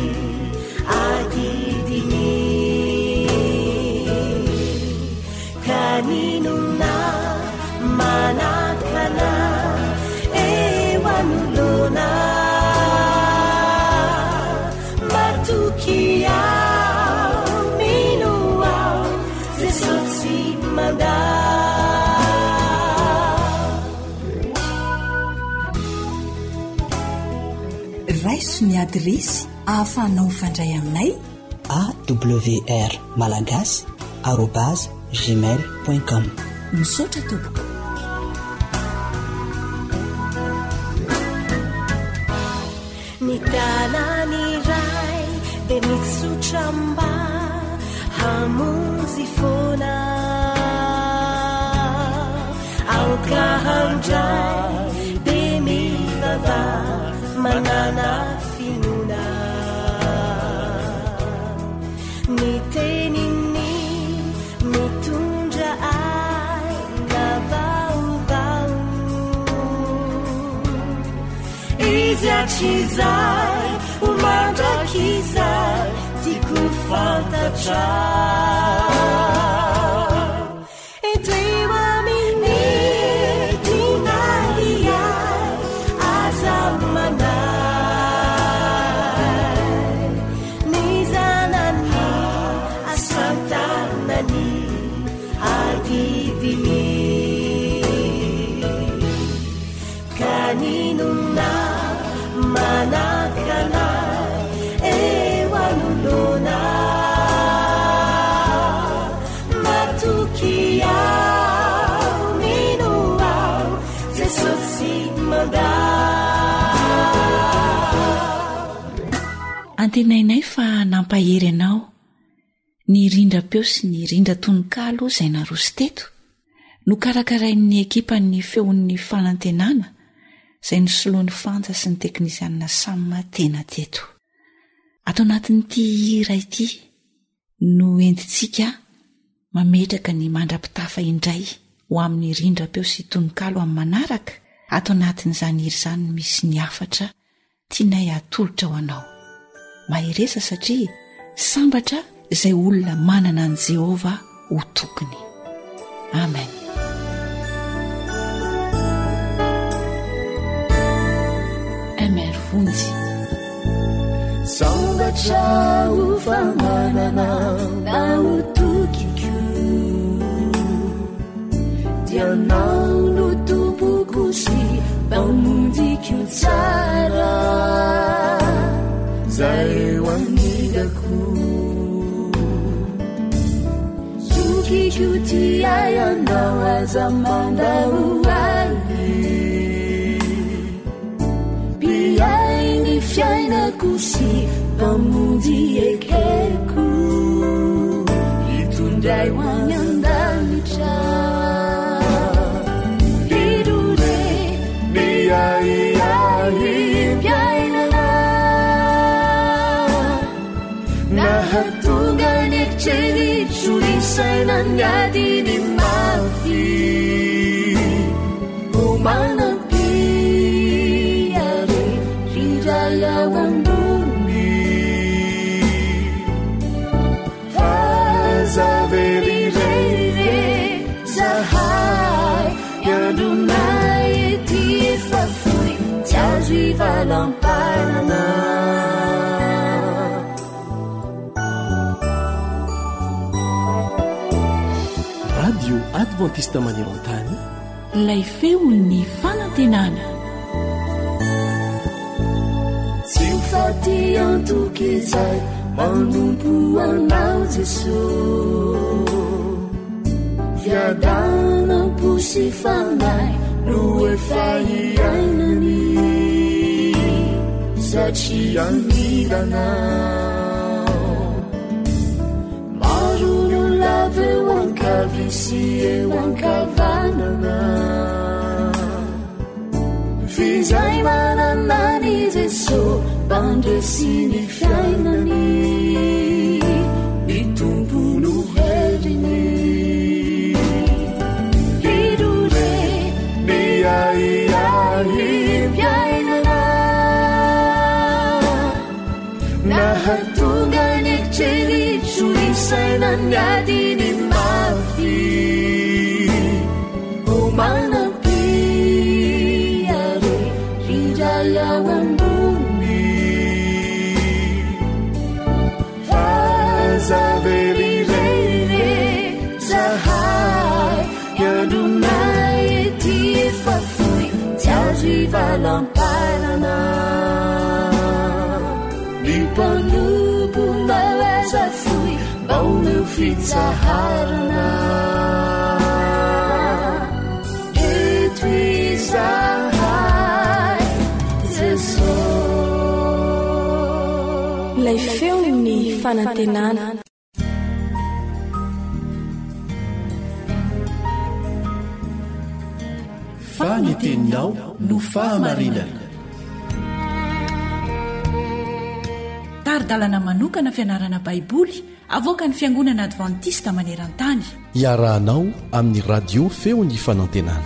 adidiny kaninona manakana eo anolona matokia mino ao Jesosy manda raiso ny adresy ahafahanao mifandray aminay awr malagasy@gmail.com. misaotra tompoko. ny tanany ray de mitsotra mba hamonjy foana aoka handray de mivava manana finona ny teniny mitondra aina vaovao izy atr'izay ho mandrakizay tiako fantatra etoeo aminy tinaliay azamanay ny zanany asantanany adidiny kaninona manakana eo anolona matokia mino ao Jesosy manda antenainay fa nampahery anao ny rindra-peo sy ny rindra-tononkalo izay naroso teto no karakarain'ny ekipan'ny feon'ny fanantenana izay nisoloan'ny fanja sy ny teknisianina samy tena teto. Ato anatin'ity hira ity no entintsika mametraka ny mandra-pitafa indray ho amin'ny rindra-peo sy tononkalo amin'ny manaraka. Ato anatin'izany hira izany misy ny afatra tianay atolotra ho anao. Mahiresa satria sambatra izay olona manana an' Jehova ho tokony. Amen. sambatra hofamanana na hotokiko dianao no tompoko sy mpamondiko tsara zay hoanigako tokiko tiay andao aza mandao aly piay ny fiainako sy mpamondy ekeko hitondray ho any an-danitra lidore miaiahy mpiainana nahatonga ny eritreritro isaina ny adiny mafy ho manampi are riray ao ambony fazaverirere zahay iandronay ety efa foy tsy azo ivalam-panana radio adventiste maneran-tany lay feon'ny fanantenana tsy ho faty antokezay manompo anao Jesosy viadanam-po sy fanay no efa hiainany satria amilanao maro no lave ho ankavy eo ankavanana fizay mananany Jesosy bandresy ny fiainany ny tompono heriny lidore miaiahy mpiainana nahatonga ny eritreritro isaina ny adiny mafy ho manampi are riray ao ambony fazaverirere zahay iandronay ety efa foy tsy azo ivalam-panana ny mpanompo malaza foy mba omeo fitsaharana eto izahay Jesosy lay feon'ny fanantenana faniteninao no fahamarinana taridalana manokana fianarana baiboly avoaka ny fiangonana adventista maneran-tany iarahanao amin'ny radio feon'ny fanantenana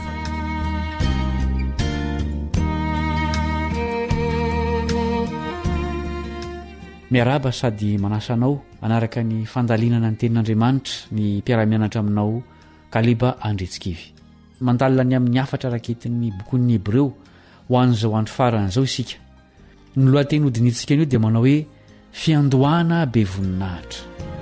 miaraba sady manasanao anaraka ny fandalinana ny tenin'andriamanitra ny mpiara-mianatra aminao Kaliba Andretsikivy mandalina ny amin'ny afatra raketin'ny bokon'ny Hebreo ho an'izao andro faran'izao isika ny lohateny hodinitsika an'io dia manao hoe fiandohana be voninahitra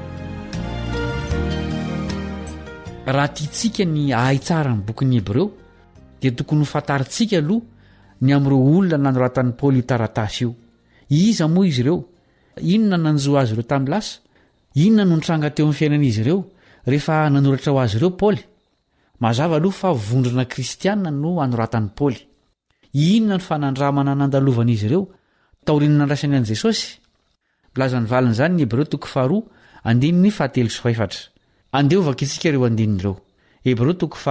raha tiantsika ny ahay tsara ny bokon'ny Hebreo dia tokony ho fantarintsika aloha ny amin'ireo olona nanoratan'i Paoly io taratasy io iza moa izy ireo inona nanjo azy ireo tamin'ny lasa inona no nitranga teo amin'ny fiainan'izy ireo rehefa nanoratra ho azy ireo Paoly mazava aloha fa vondrona kristianina no anoratan'i Paoly inona ny fanandramana nandalovan'izy ireo taoriany nandraisany an'i Jesosy milazany valiny izany ny Hebreo 2:7-4 andeovaka isika ireo andinin'ireo Hebreo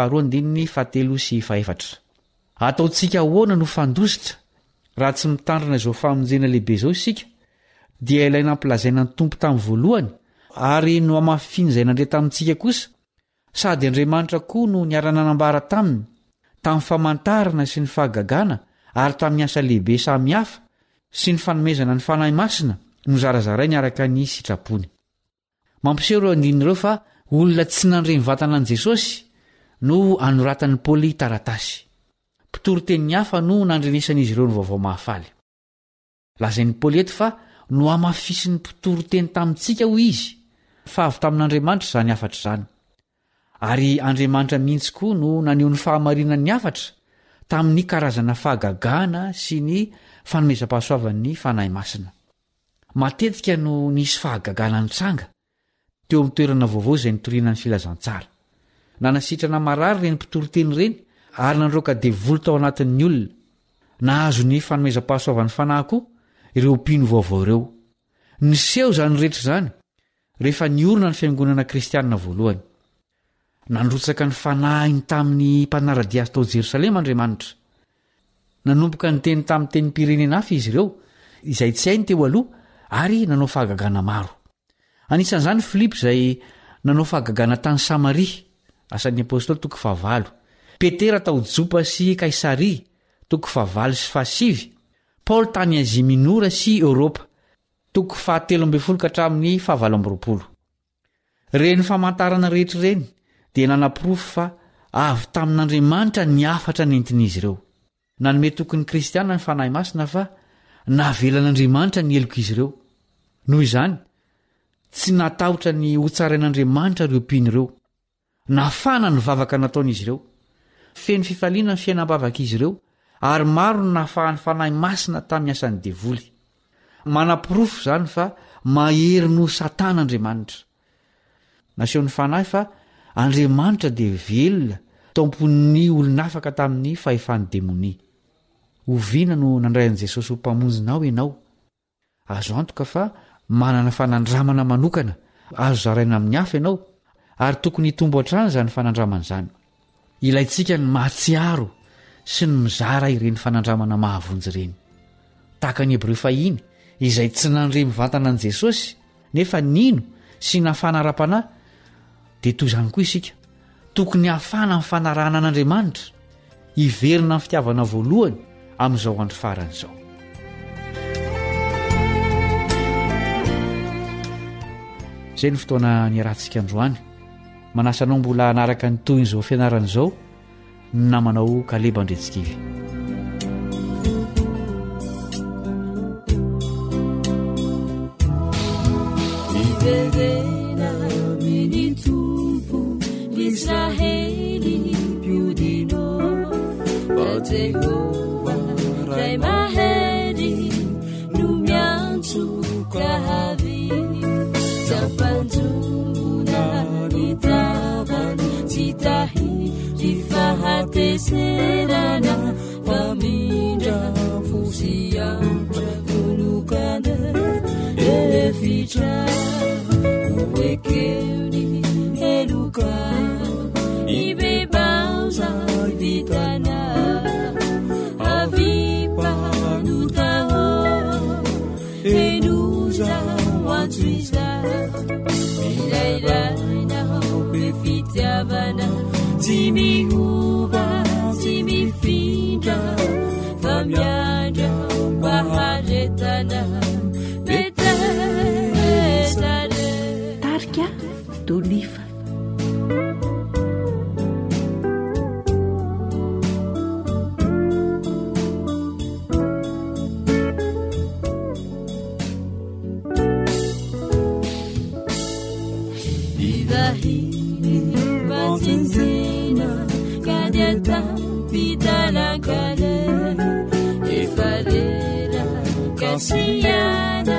2:7-4 ataontsika ahoana no fandositra raha tsy mitandrina izao famonjena lehibe izao isika dia ilaina ampilazaina ny tompo tamin'ny voalohany ary no amafiny izay nandre tamintsika kosa sady Andriamanitra koa no niara-nanambara taminy tamin'ny famantarana sy ny fahagagana ary tamin'ny asa lehibe samihafa sy ny fanomezana ny fanahy masina no zarazaray niaraka ny sitrapony mampiseho ireo andinireo fa olona tsy nandreny vatana an'i Jesosy no anoratan'ny Paoly taratasy mpitoro tenin'ny hafa no nandrenesan'izy ireo ny vaovao mahafaly lazain'ny Paoly eto fa no amafisy ny mpitoro teny tamintsika ho izy fa avy tamin'andriamanitra zany afatra zany ary andriamanitra mihitsy koa no naneho ny fahamarinan'ny afatra tamin'ny karazana fahagagana sy ny fanomezam-pahasoavan'ny fanahy masina. Matetika no nisy fahagagana ny tranga teo amin'ny toerana vaovao izay nitoriana ny filazantsara. Nanasitrana marary reny mpitoro teny reny ary nandroaka devolo tao anatin'ny olona. Nahazo ny fanomezam-pahasoavan'ny fanahy koa ireo mpino vaovao ireo. Niseho zany rehetra zany rehefa niorina ny fiangonana kristianina voalohany. Nandrotsaka ny fanahiny tamin'ny mpanaradia azy tao Jerosalema Andriamanitra. Nanomboka ny teny tamin'ny tenim-pirenena hafa izy ireo izay tsy hainy teo aloha ary nanao fahagagana maro. Anisan'izany Filipo izay nanao fahagagana tany Samaria, Asan'ny Apôstôly 9. Petera tao Jopa sy Kaisaria 9:5. Paul tany Azia Minora sy Eoropa 7 ka hatramin'ny 7. Reny famantarana rehetra reny dia nanapirofo fa avy tamin'Andriamanitra ny afatra nentin'izy ireo. Nanome tokony kristiana ny fanahy masina fa navelan'Andriamanitra ny eloko izy ireo. Noho izany tsy natahotra ny ho tsarain'Andriamanitra ireo mpino ireo. Nafana ny vavaka nataon'izy ireo. Feno fifaliana ny fiainam-bavaka izy ireo ary maro ny nafahan'ny fanahy masina tamin'ny asan'ny devoly. Manapirofo zany fa mahery no Satan'Andriamanitra. Nasehon'ny fanahy fa Andriamanitra dia velona tompon'ny olonafaka tamin'ny fahefan'ny demonia. Oviana no nandray an'i Jesosy ho mpamonjinao ianao. Azo antoka fa manana fanandramana manokana azo zaraina amin'ny hafa ianao ary tokony hitombo hatrany zany fanandramana izany. Ilaintsika ny mahatsiaro sy ny mizara ireny fanandramana mahavonjy ireny. Tahaka ny Hebreo 5 izay tsy nandre mivantana an'i Jesosy nefa nino sy nafana ara-panahy dia toy izany koa isika. Tokony hafana amin'ny fanarahana an'Andriamanitra hiverina amin'ny fitiavana voalohany amin'izao andro faran'izao. Izay ny fotoana niarahantsika androany. Manasanao mbola hanaraka ny toy izao fianaran'izao namanao Kaleba Andretsikivy. Iverena minitumpu Israeli piudino Ba Jehova rai maheri numiantu kahavi Zapanjuna nitaban Citahi Ifahateserana Famindra fusiamra Kunukana Efitra Uwekeni Eluka Ibebauza Vitana Avipa Nutaho Enuza Watsuiza Milailana Befitiavana Timi Uva Timi Finja Famiandra Baharetana Tarika d'oliva. Idahini Matinzina Kadiata Pitalakale Efalera Kasiana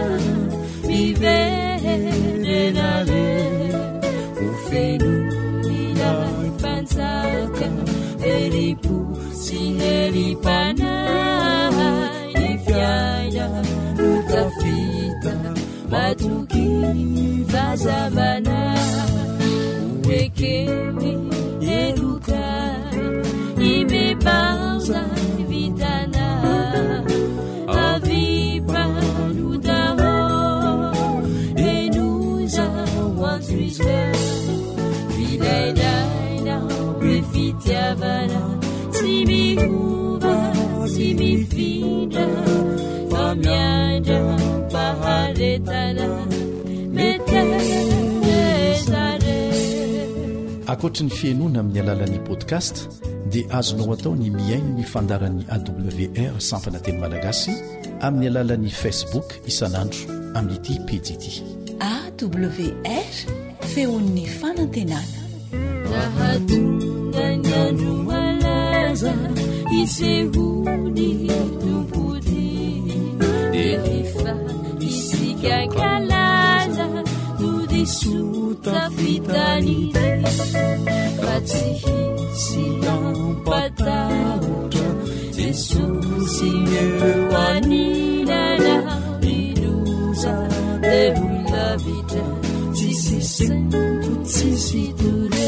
Viverenale Ufenu Ilai Pansaka Elipu Sineripana Ifyaya Utafita Batuki Vazabana Uwekemi Eluka Ibebaza Vitana Avipa Nudaho Enuza Watsuiza Vilailana Befitiavana Timi Uva Timi Finja Famiandra Baharetana Metesare akoatra ny fiainoana amin'ny alalan'ni podcast dia azonao atao ny miaino ny fandaran'ny awr sampana teny malagasy amin'ny alalan'ni facebook isan'andro amin'ity pejity awr feon'ny fanantenana rahatongany andro malaza isehony tompody efa isikankalaza no disota fitanity fa tsy hisy ampatahotra jesosy eo aninana iloza devolavitra tsisy sento tsisy tore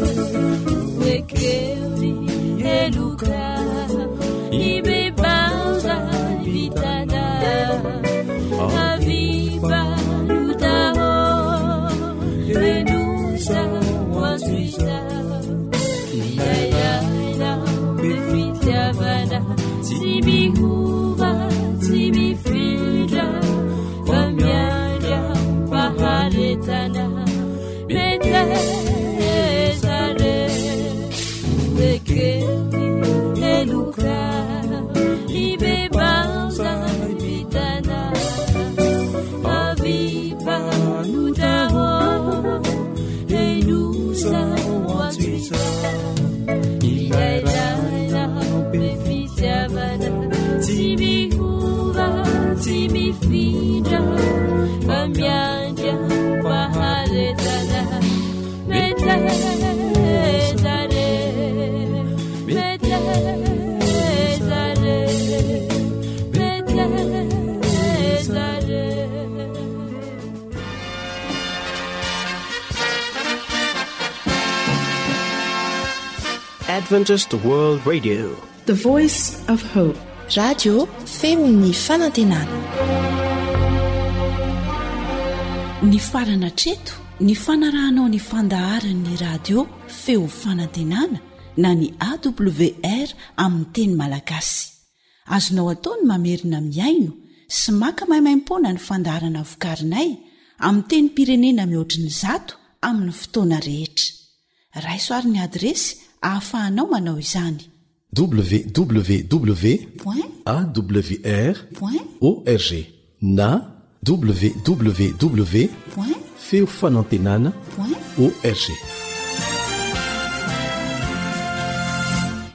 ekeony eloka ibebaza vitana aviva lutaho elusa wazuiza miyayaina befitiavana simihuva simifidra vamianja paharetana betezare ekeni eluka ibebaza vitana aviva lutaho elusa wazuiza miyayaina befitiavana simihuva simifidra vamianja paharetana betezare betezare betezare. Adventist World Radio, the voice of hope. Radio feon'ny fanantenana. Ny farana treto ny fanarahanao ny fandaharan'ny radio feo fanantenana na ny AWR amin'ny teny malagasy. Azonao atao ny mamerina miaino sy maka maimaimpoana ny fandaharana vokarinay amin'ny teny pirenena mihoatriny 100 amin'ny fotoana rehetra. Raisoaryn'ny adresy ahafahanao manao izany: www.awr.org na www.feofanantenana.org.